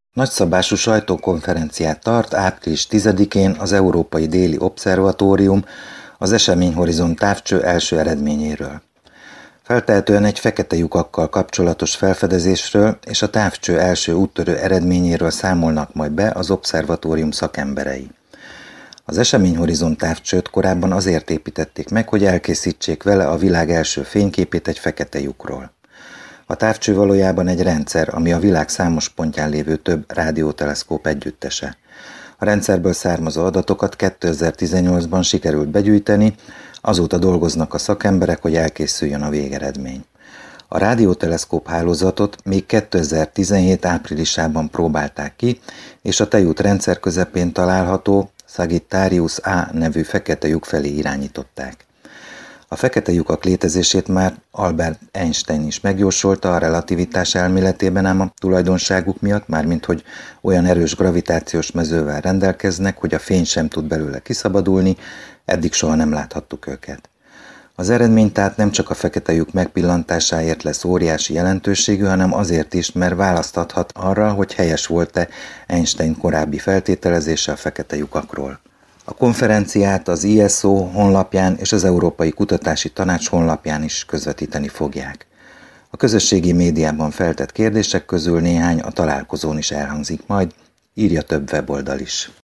Nagyszabású sajtókonferenciát tart április 10-én az Európai Déli Obszervatórium az Eseményhorizont távcső első eredményéről. Feltehetően egy fekete lyukakkal kapcsolatos felfedezésről és a távcső első úttörő eredményéről számolnak majd be az obszervatórium szakemberei. Az Eseményhorizont távcsőt korábban azért építették meg, hogy elkészítsék vele a világ első fényképét egy fekete lyukról. A távcső valójában egy rendszer, ami a világ számos pontján lévő több rádióteleszkóp együttese. A rendszerből származó adatokat 2018-ban sikerült begyűjteni, azóta dolgoznak a szakemberek, hogy elkészüljön a végeredmény. A rádióteleszkóp hálózatot még 2017 áprilisában próbálták ki, és a Tejút rendszer közepén található Sagittarius A nevű fekete lyuk felé irányították. A fekete lyukak létezését már Albert Einstein is megjósolta a relativitás elméletében, ám a tulajdonságuk miatt, mármint hogy olyan erős gravitációs mezővel rendelkeznek, hogy a fény sem tud belőle kiszabadulni, eddig soha nem láthattuk őket. Az eredmény tehát nem csak a fekete lyuk megpillantásáért lesz óriási jelentőségű, hanem azért is, mert választhathat arra, hogy helyes volt-e Einstein korábbi feltételezése a fekete lyukakról. A konferenciát az ISO honlapján és az Európai Kutatási Tanács honlapján is közvetíteni fogják. A közösségi médiában feltett kérdések közül néhány a találkozón is elhangzik majd, írja több weboldal is.